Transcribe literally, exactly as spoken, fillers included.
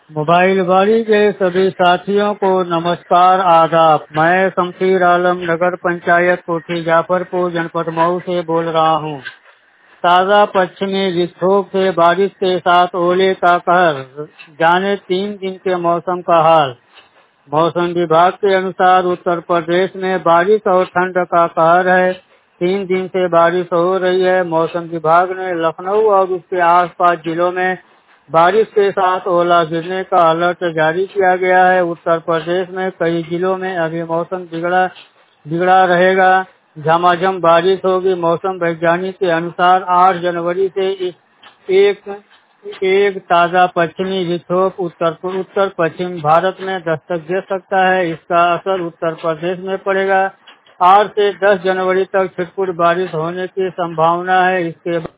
Mobile बाड़ी के सभी साथियों को नमस्कार आदाब। मैं शमशीर आलम नगर पंचायत कोठी जाफरपुर जनपद मऊ से बोल रहा हूँ। ताज़ा पश्चिमी विक्षोभ से बारिश के साथ ओले का कहर, जाने तीन दिन के मौसम का हाल। मौसम विभाग के अनुसार उत्तर प्रदेश में बारिश और ठंड का कहर है। तीन दिन से बारिश हो रही है। मौसम विभाग ने लखनऊ और उसके आसपास जिलों में बारिश के साथ ओला गिरने का अलर्ट जारी किया गया है। उत्तर प्रदेश में कई जिलों में अभी मौसम बिगड़ा बिगड़ा रहेगा। झमाझम बारिश होगी। मौसम वैज्ञानिक के अनुसार आठ जनवरी से इस एक एक ताज़ा पश्चिमी विक्षोभ उत्तर उत्तर पश्चिम भारत में दस्तक दे सकता है। इसका असर उत्तर प्रदेश में पड़ेगा। आठ से दस जनवरी तक छिटपुट बारिश होने की संभावना है। इसके